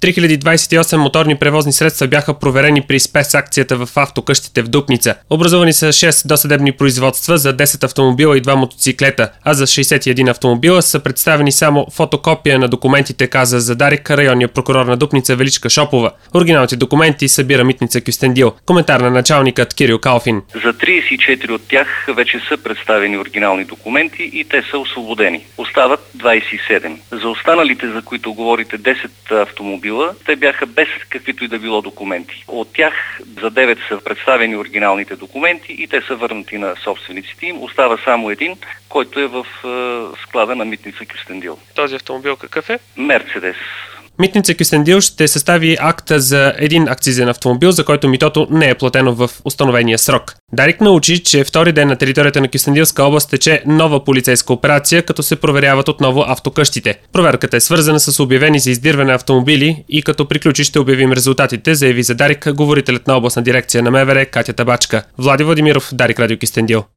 3028 моторни превозни средства бяха проверени при спецакцията в автокъщите в Дупница. Образувани са 6 досъдебни производства за 10 автомобила и 2 мотоциклета, а за 61 автомобила са представени само фотокопия на документите, каза Задарик районния прокурор на Дупница Величка Шопова. Оригиналните документи събира Митница Кюстендил. Коментар на началникът Кирил Калфин. За 34 от тях вече са представени оригинални документи и те са освободени. Остават 27. За останалите, за които говорите, 10 автомобила, те бяха без каквито и да било документи. От тях за 9 са представени оригиналните документи и те са върнати на собствениците им. Остава само един, който е в склада на Митница Кюстендил. Този автомобил какъв е? Мерцедес. Митница Кюстендил ще състави акта за един акцизен автомобил, за който митото не е платено в установения срок. Дарик научи, че втори ден на територията на Кюстендилска област тече нова полицейска операция, като се проверяват отново автокъщите. Проверката е свързана с обявени за издирване автомобили и като приключи ще обявим резултатите, заяви за Дарик говорителят на областна дирекция на МВР Катя Табачка. Влади Владимиров, Дарик, Радио Кюстендил.